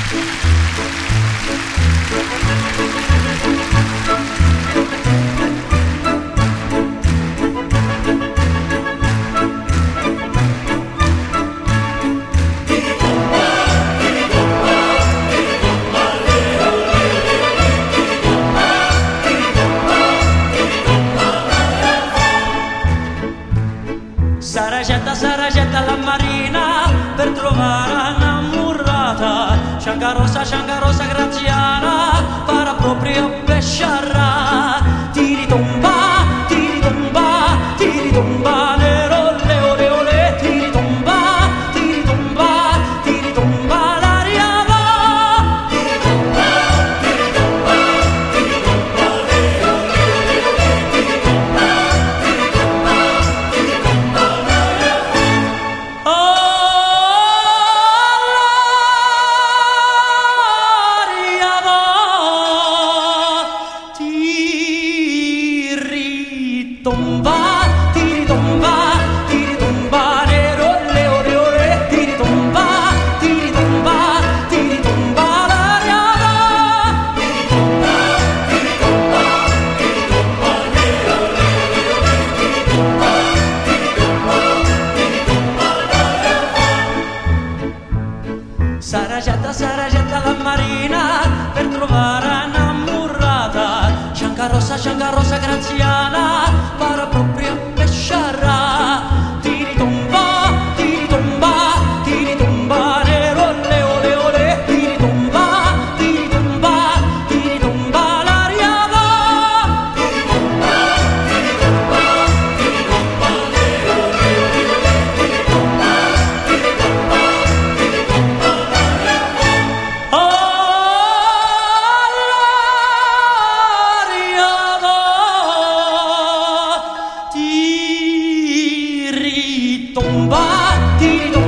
Saragetta la marina per trovare innamorata. Scianca rossa graziana para proprio pesciarra. Tiri tomba, nero le ole ole. Tiri tomba, l'aria va. Tiri tomba, le ole ole. Tiri tomba, tiri tomba, nero le ore ore. Tiri tomba, l'aria va. Tiri tomba, nero le ore ore. Tiri tomba, l'aria va. Saragetta la marina per trovare innamorata. Scianca rossa graziana para proprio pesciarra. Tiri tomba, nero le ole ole. Tiri tomba, l'aria va. Tiri tomba, nero le ole ole. Tiri tomba, l'aria va. Tiri tomba,